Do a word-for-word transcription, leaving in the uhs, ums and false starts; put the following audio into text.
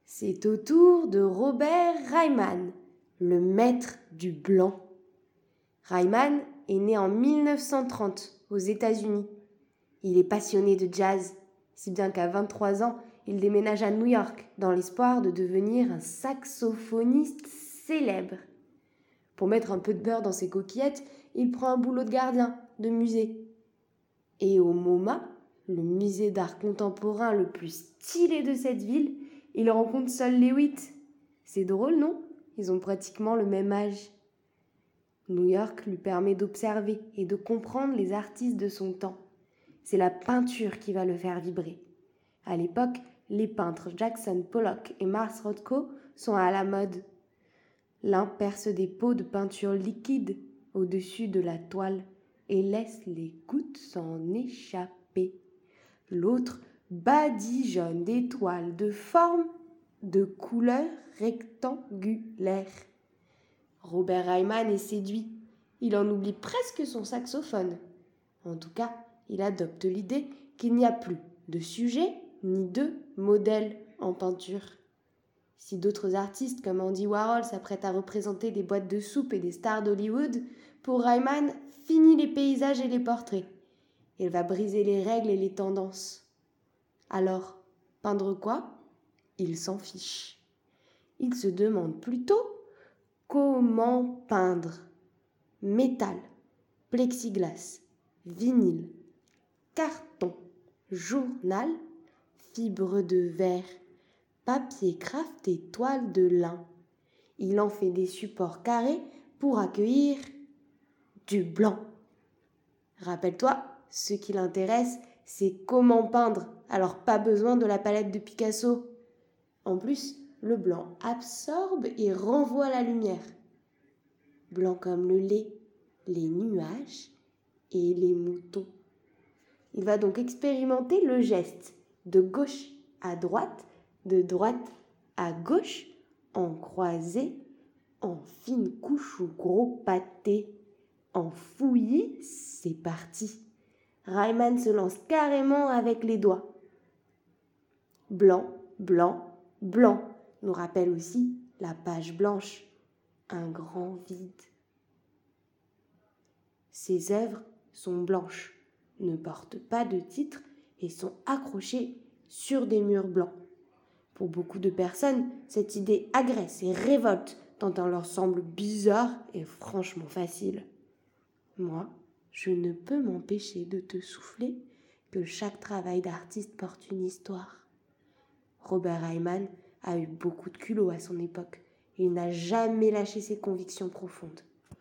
C'est au tour de Robert Reimann, le maître du blanc. Reimann est né en mille neuf cent trente aux États-Unis. Il est passionné de jazz, si bien qu'à vingt-trois ans, il déménage à New York dans l'espoir de devenir un saxophoniste célèbre. Pour mettre un peu de beurre dans ses coquillettes, il prend un boulot de gardien de musée. Et au MoMA, le musée d'art contemporain le plus stylé de cette ville, il rencontre Sol Lewitt. C'est drôle, non? Ils ont pratiquement le même âge. New York lui permet d'observer et de comprendre les artistes de son temps. C'est la peinture qui va le faire vibrer. À l'époque, les peintres Jackson Pollock et Mars Rothko sont à la mode. L'un perce des pots de peinture liquide au-dessus de la toile et laisse les gouttes s'en échapper. L'autre badigeonne des toiles de forme, de couleur rectangulaire. Robert Reimann est séduit. Il en oublie presque son saxophone. En tout cas, il adopte l'idée qu'il n'y a plus de sujet ni de modèle en peinture. Si d'autres artistes comme Andy Warhol s'apprêtent à représenter des boîtes de soupe et des stars d'Hollywood, pour Reimann, fini les paysages et les portraits. Il va briser les règles et les tendances. Alors, peindre quoi? Il s'en fiche. Il se demande plutôt comment peindre. Métal, plexiglas, vinyle, carton, journal, fibre de verre, papier craft et toile de lin. Il en fait des supports carrés pour accueillir du blanc. Rappelle-toi, ce qui l'intéresse, c'est comment peindre, alors pas besoin de la palette de Picasso. En plus, le blanc absorbe et renvoie la lumière. Blanc comme le lait, les nuages et les moutons. Il va donc expérimenter le geste de gauche à droite, de droite à gauche, en croisé, en fine couche ou gros pâté. En fouillis, c'est parti. Reimann se lance carrément avec les doigts. Blanc, blanc, blanc, nous rappelle aussi la page blanche, un grand vide. Ses œuvres sont blanches, ne portent pas de titre et sont accrochées sur des murs blancs. Pour beaucoup de personnes, cette idée agresse et révolte tant elle leur semble bizarre et franchement facile. Moi, je ne peux m'empêcher de te souffler que chaque travail d'artiste porte une histoire. Robert Reimann a eu beaucoup de culot à son époque et il n'a jamais lâché ses convictions profondes.